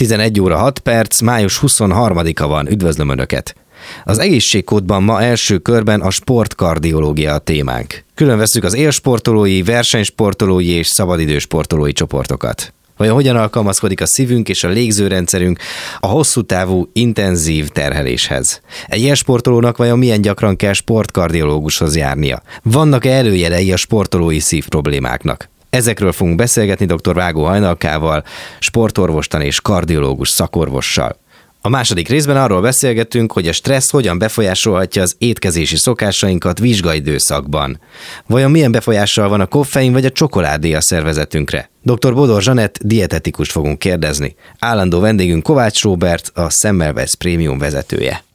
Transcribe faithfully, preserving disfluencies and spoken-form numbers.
tizenegy óra hat perc, május huszonharmadika van, üdvözlöm Önöket! Az egészségkódban ma első körben a sportkardiológia a témánk. Külön vesszük az élsportolói, versenysportolói és szabadidősportolói csoportokat. Vajon hogyan alkalmazkodik a szívünk és a légzőrendszerünk a hosszú távú, intenzív terheléshez? Egy élsportolónak vajon milyen gyakran kell sportkardiológushoz járnia? Vannak-e előjelei a sportolói szívproblémáknak? Ezekről fogunk beszélgetni dr. Vágó Hajnalkával, sportorvostan és kardiológus szakorvossal. A második részben arról beszélgettünk, hogy a stressz hogyan befolyásolhatja az étkezési szokásainkat vizsgaidőszakban. Vajon milyen befolyással van a koffein vagy a csokoládé a szervezetünkre? dr. Bodor Zsanett dietetikust fogunk kérdezni. Állandó vendégünk Kovács Róbert, a Semmelweis Prémium vezetője.